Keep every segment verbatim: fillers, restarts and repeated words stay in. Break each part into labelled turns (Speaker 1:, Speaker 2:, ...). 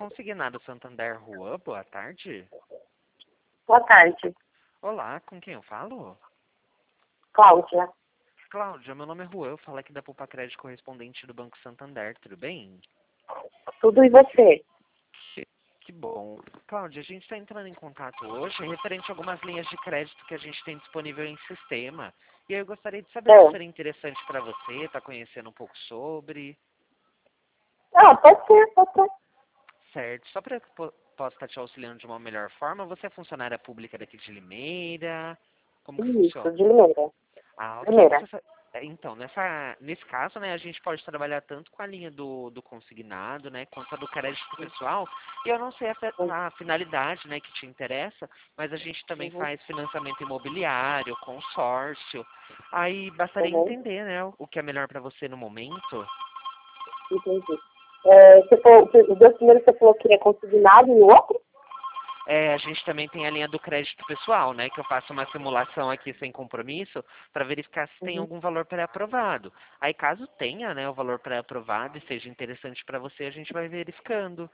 Speaker 1: Consignado Santander Rua, boa tarde.
Speaker 2: Boa tarde,
Speaker 1: Olá, com quem eu falo?
Speaker 2: Cláudia.
Speaker 1: Cláudia, meu nome é Juan, eu falo aqui da Poupa Crédito correspondente do Banco Santander, tudo bem?
Speaker 2: Tudo e você?
Speaker 1: Que, que bom. Cláudia, a gente está entrando em contato hoje referente a algumas linhas de crédito que a gente tem disponível em sistema. E aí eu gostaria de saber se
Speaker 2: É.
Speaker 1: seria interessante para você, estar conhecendo um pouco sobre.
Speaker 2: Ah, pode ser, pode ser.
Speaker 1: Certo, só para que eu po- possa estar te auxiliando de uma melhor forma, você é funcionária pública daqui de Limeira? Como que
Speaker 2: Isso,
Speaker 1: funciona?
Speaker 2: de Limeira.
Speaker 1: Ah, ok.
Speaker 2: Limeira.
Speaker 1: Você sa- é, Então, nessa, nesse caso, né, a gente pode trabalhar tanto com a linha do, do consignado, né, quanto a do crédito pessoal. E eu não sei a, fe- a finalidade, né, que te interessa, mas a gente também
Speaker 2: Uhum,
Speaker 1: faz financiamento imobiliário, consórcio. Aí bastaria
Speaker 2: uhum,
Speaker 1: entender, né, o que é melhor para você no momento.
Speaker 2: entendi. É, você falou, os dois primeiros você falou que é consignado e o outro?
Speaker 1: É, a gente também tem a linha do crédito pessoal, né? Que eu faço uma simulação aqui sem compromisso para verificar se tem
Speaker 2: Uhum,
Speaker 1: algum valor pré-aprovado. Aí caso tenha, né, o valor pré-aprovado e seja interessante para você, a gente vai verificando.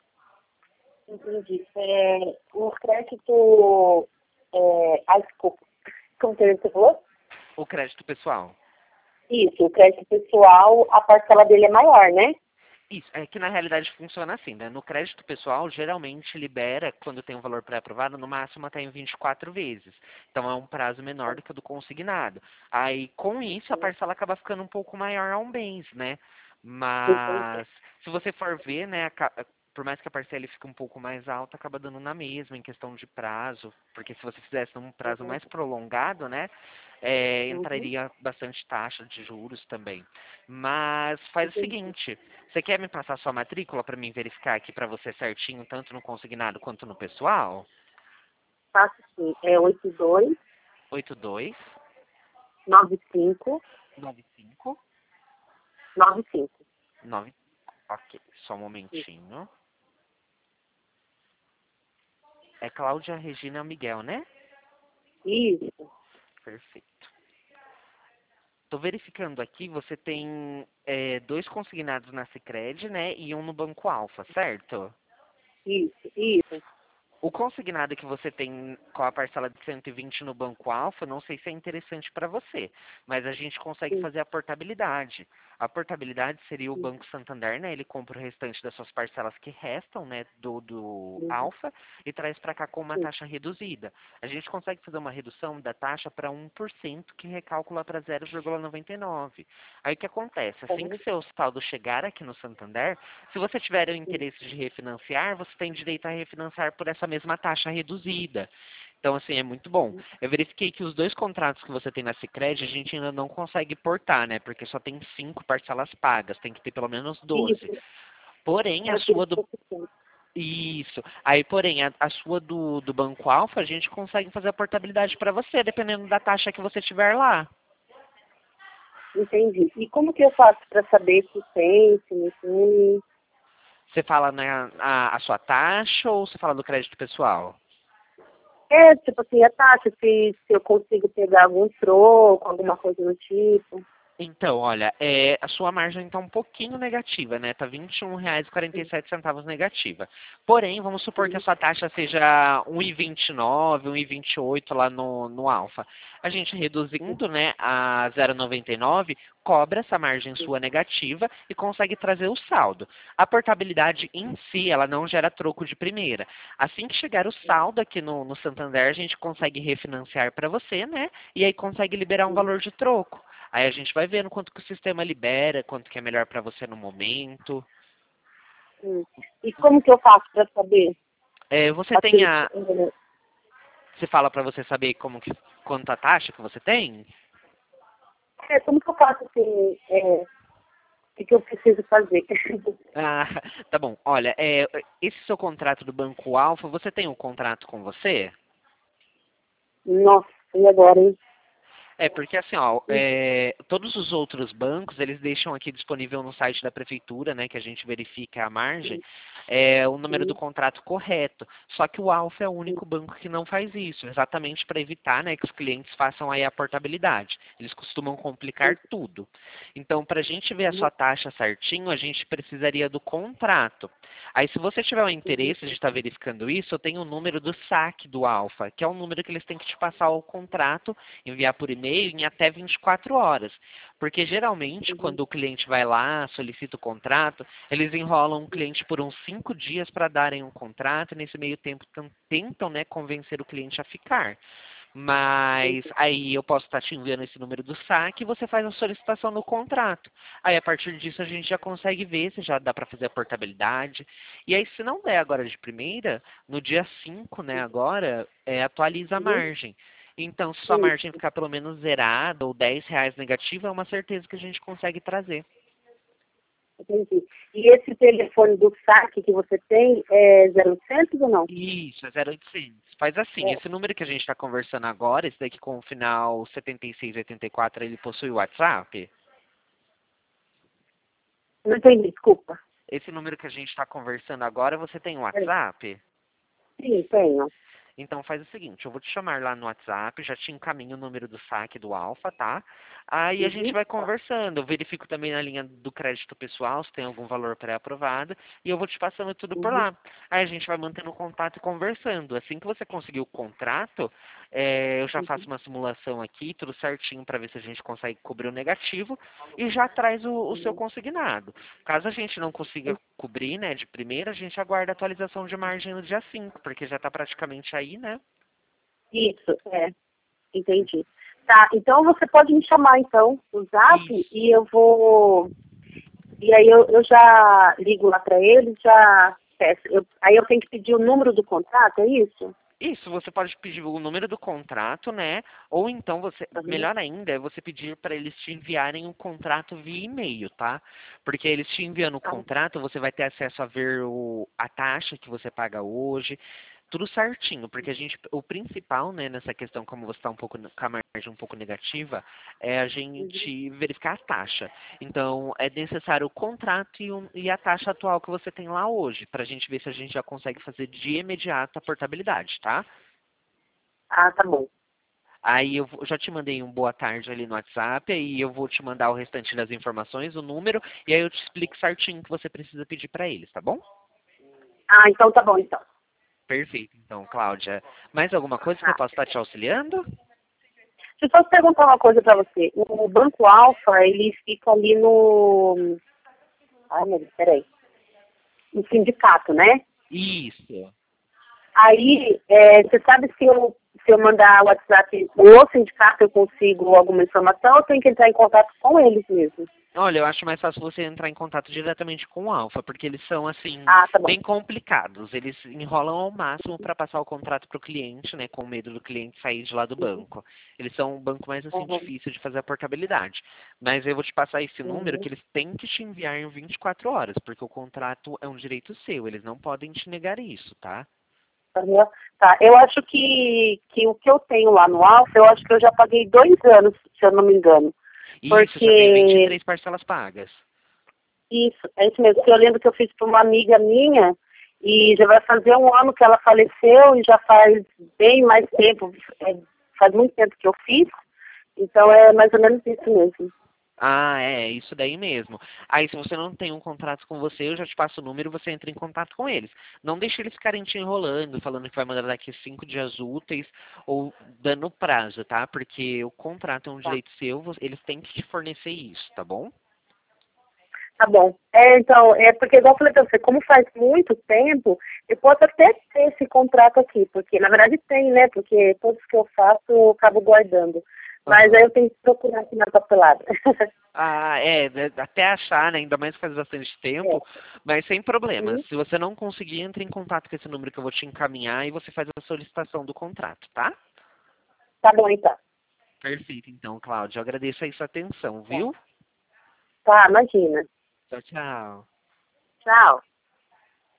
Speaker 2: entendi. É, o crédito... É, ai, desculpa. Como que você falou?
Speaker 1: O crédito pessoal.
Speaker 2: Isso, o crédito pessoal, a parcela dele é maior, né?
Speaker 1: Isso, é que na realidade funciona assim, né? No crédito pessoal, geralmente libera, quando tem um valor pré-aprovado, no máximo até em vinte e quatro vezes. Então é um prazo menor do que o do consignado. Aí, com isso, a parcela acaba ficando um pouco maior ao mês, né?
Speaker 2: Entendi.
Speaker 1: Mas, se você for ver, né, aca- por mais que a parcela fique um pouco mais alta, acaba dando na mesma em questão de prazo, porque se você fizesse num prazo
Speaker 2: Uhum,
Speaker 1: mais prolongado, né, é,
Speaker 2: uhum,
Speaker 1: entraria bastante taxa de juros também. Mas faz o
Speaker 2: entendi.
Speaker 1: seguinte, você quer me passar sua matrícula para mim verificar aqui para você certinho, tanto no consignado quanto no pessoal?
Speaker 2: Faço sim. É oito dois
Speaker 1: oito dois
Speaker 2: nove cinco
Speaker 1: nove cinco
Speaker 2: nove cinco.
Speaker 1: nove. Ok, só um momentinho. É Cláudia Regina Miguel, né?
Speaker 2: Isso.
Speaker 1: Perfeito. Tô verificando aqui, você tem é, dois consignados na Sicredi, né? E um no Banco Alfa, certo?
Speaker 2: Isso, isso.
Speaker 1: O consignado que você tem com a parcela de cento e vinte no Banco Alfa, não sei se é interessante para você, mas a gente consegue
Speaker 2: Sim,
Speaker 1: fazer a portabilidade. A portabilidade seria o
Speaker 2: sim.
Speaker 1: Banco Santander, né? Ele compra o restante das suas parcelas que restam, né, do, do
Speaker 2: Uhum,
Speaker 1: Alfa e traz para cá com uma
Speaker 2: sim.
Speaker 1: taxa reduzida. A gente consegue fazer uma redução da taxa para um por cento que recalcula para zero vírgula noventa e nove. Aí o que acontece? Assim
Speaker 2: Uhum,
Speaker 1: que seu saldo chegar aqui no Santander, se você tiver o
Speaker 2: sim.
Speaker 1: interesse de refinanciar, você tem direito a refinanciar por essa mesma taxa reduzida. Então, assim, é muito bom. Eu verifiquei que os dois contratos que você tem na Sicredi, a gente ainda não consegue portar, né? Porque só tem cinco parcelas pagas, tem que ter pelo menos doze.
Speaker 2: Isso,
Speaker 1: Porém, a
Speaker 2: eu tive
Speaker 1: sua do...
Speaker 2: suficiente.
Speaker 1: Isso. Aí, porém, a, a sua do, do Banco Alfa, a gente consegue fazer a portabilidade para você, dependendo da taxa que você tiver lá.
Speaker 2: Entendi. E como que eu faço para saber se tem, se não tem?
Speaker 1: Você fala na, a, a sua taxa ou você fala do crédito pessoal?
Speaker 2: É, tipo assim, a taxa, se, se eu consigo pegar algum troco, alguma coisa do tipo.
Speaker 1: Então, olha, é, a sua margem está um pouquinho negativa, né? Está vinte e um reais e quarenta e sete centavos negativa. Porém, vamos supor que a
Speaker 2: Uhum,
Speaker 1: sua taxa seja um e vinte e nove, um e vinte e oito lá no, no Alfa. A gente reduzindo, né, a zero vírgula noventa e nove, cobra essa margem sua negativa e consegue trazer o saldo. A portabilidade em si, ela não gera troco de primeira. Assim que chegar o saldo aqui no, no Santander, a gente consegue refinanciar para você, né? E aí consegue liberar um
Speaker 2: uhum,
Speaker 1: valor de troco. Aí a gente vai vendo quanto que o sistema libera, quanto que é melhor para você no momento.
Speaker 2: uhum. E como que eu faço para saber?
Speaker 1: É, você tem
Speaker 2: Assim,
Speaker 1: a. Você fala para você saber como que, quanto a taxa que você tem?
Speaker 2: é, como que eu faço assim, é, o que, que eu preciso fazer?
Speaker 1: Ah, tá bom. Olha, é, esse seu contrato do Banco Alfa, você tem um contrato com você?
Speaker 2: Nossa, e agora, hein?
Speaker 1: É, porque assim, ó, é, todos os outros bancos, eles deixam aqui disponível no site da prefeitura, né, que a gente verifica a margem, é, o número do contrato correto. Só que o Alfa é o único banco que não faz isso, exatamente para evitar, né, que os clientes façam aí a portabilidade. Eles costumam complicar tudo. Então, para a gente ver a sua taxa certinho, a gente precisaria do contrato. Aí, se você tiver o interesse de estar verificando isso, eu tenho o número do saque do Alfa, que é o número que eles têm que te passar o contrato, enviar por e-mail em até vinte e quatro horas. Porque geralmente,
Speaker 2: Uhum.
Speaker 1: quando o cliente vai lá, solicita o contrato, eles enrolam o cliente por uns cinco dias para darem um contrato, e nesse meio tempo tentam, né, convencer o cliente a ficar. Mas aí eu posso estar te enviando esse número do saque e você faz a solicitação no contrato. Aí a partir disso a gente já consegue ver se já dá para fazer a portabilidade. E aí se não der agora de primeira, no dia cinco, né, agora, é, atualiza a margem. Então, se sua margem ficar pelo menos zerada ou dez reais negativa, é uma certeza que a gente consegue trazer.
Speaker 2: Entendi. E esse telefone do saque que você tem é zero oitocentos ou não?
Speaker 1: Isso, é zero oitocentos. Faz assim,
Speaker 2: É.
Speaker 1: esse número que a gente está conversando agora, esse daqui com o final setenta e seis oitenta e quatro, ele possui o WhatsApp?
Speaker 2: Não entendi, desculpa.
Speaker 1: Esse número que a gente está conversando agora, você tem o
Speaker 2: É.
Speaker 1: WhatsApp?
Speaker 2: Sim, tenho.
Speaker 1: Então faz o seguinte, eu vou te chamar lá no WhatsApp, já te encaminho o número do saque do Alfa, tá? Aí a gente
Speaker 2: Uhum.
Speaker 1: vai conversando, eu verifico também na linha do crédito pessoal se tem algum valor pré-aprovado e eu vou te passando tudo por
Speaker 2: Uhum.
Speaker 1: lá. Aí a gente vai mantendo contato e conversando. Assim que você conseguir o contrato, é, eu já faço uma simulação aqui, tudo certinho para ver se a gente consegue cobrir o negativo e já traz o, o seu consignado. Caso a gente não consiga cobrir, né, de primeira, a gente aguarda a atualização de margem no dia cinco, porque já está praticamente aí, né?
Speaker 2: Isso, é. Entendi. Tá, então você pode me chamar então no Zap
Speaker 1: Isso.
Speaker 2: e eu vou. E aí eu, eu já ligo lá para eles, já peço. Eu, aí eu tenho que pedir o número do contrato, é isso?
Speaker 1: Isso, você pode pedir o número do contrato, né? Ou então você,
Speaker 2: Uhum.
Speaker 1: melhor ainda, é você pedir para eles te enviarem o contrato via e-mail, tá? Porque eles te enviando o
Speaker 2: Tá.
Speaker 1: contrato, você vai ter acesso a ver o, a taxa que você paga hoje, tudo certinho, porque a gente, o principal, né, nessa questão, como você está um pouco com a margem um pouco negativa, é a gente verificar a taxa. Então, é necessário o contrato e, um, e a taxa atual que você tem lá hoje, para a gente ver se a gente já consegue fazer de imediato a portabilidade, tá?
Speaker 2: Ah, tá bom.
Speaker 1: Aí eu vou- já te mandei um boa tarde ali no WhatsApp, aí eu vou te mandar o restante das informações, o número, e aí eu te explico certinho o que você precisa pedir para eles, tá bom?
Speaker 2: Ah, então tá bom, então.
Speaker 1: Perfeito, então, Cláudia. Mais alguma coisa que eu
Speaker 2: Tá.
Speaker 1: possa estar te auxiliando?
Speaker 2: Deixa eu só perguntar uma coisa para você. O Banco Alfa, ele fica ali no. Ai, meu Deus, peraí. No sindicato, né?
Speaker 1: Isso.
Speaker 2: Aí, é, você sabe se eu, se eu mandar o WhatsApp no sindicato eu consigo alguma informação ou eu tenho que entrar em contato com eles mesmo?
Speaker 1: Olha, eu acho mais fácil você entrar em contato diretamente com o Alfa, porque eles são, assim,
Speaker 2: Ah, tá bom.
Speaker 1: bem complicados. Eles enrolam ao máximo para passar o contrato para o cliente, né, com medo do cliente sair de lá do banco. Eles são um banco mais, assim,
Speaker 2: Uhum.
Speaker 1: difícil de fazer a portabilidade. Mas eu vou te passar esse número
Speaker 2: Uhum.
Speaker 1: que eles têm que te enviar em vinte e quatro horas, porque o contrato é um direito seu, eles não podem te negar isso, tá?
Speaker 2: Uhum. Tá, eu acho que, que o que eu tenho lá no Alfa, eu acho que eu já paguei dois anos, se eu não me engano.
Speaker 1: Isso, já tem vinte e
Speaker 2: Porque,
Speaker 1: três parcelas pagas.
Speaker 2: isso, é isso mesmo, porque eu lembro que eu fiz para uma amiga minha e já vai fazer um ano que ela faleceu e já faz bem mais tempo, é, faz muito tempo que eu fiz, então é mais ou menos isso mesmo.
Speaker 1: Ah, é, isso daí mesmo. Aí, se você não tem um contrato com você, eu já te passo o número e você entra em contato com eles. Não deixe eles ficarem te enrolando, falando que vai mandar daqui cinco dias úteis ou dando prazo, tá? Porque o contrato é um
Speaker 2: Tá.
Speaker 1: direito seu, vo- eles têm que te fornecer isso, tá bom?
Speaker 2: Tá bom. É, então, é porque, igual eu falei pra você, como faz muito tempo, eu posso até ter esse contrato aqui, porque na verdade tem, né? Porque todos que eu faço eu acabo guardando. Mas
Speaker 1: Aham.
Speaker 2: aí eu tenho que procurar aqui na papelada.
Speaker 1: Ah, é, né, até achar, né? Ainda mais que faz bastante
Speaker 2: É.
Speaker 1: tempo, mas sem problema.
Speaker 2: Uhum.
Speaker 1: Se você não conseguir, entre em contato com esse número que eu vou te encaminhar e você faz a solicitação do contrato, tá?
Speaker 2: Tá bom, então.
Speaker 1: Perfeito, então, Cláudio. Eu agradeço aí sua atenção,
Speaker 2: Tá,
Speaker 1: viu?
Speaker 2: tá, imagina.
Speaker 1: Tchau, tchau.
Speaker 2: Tchau.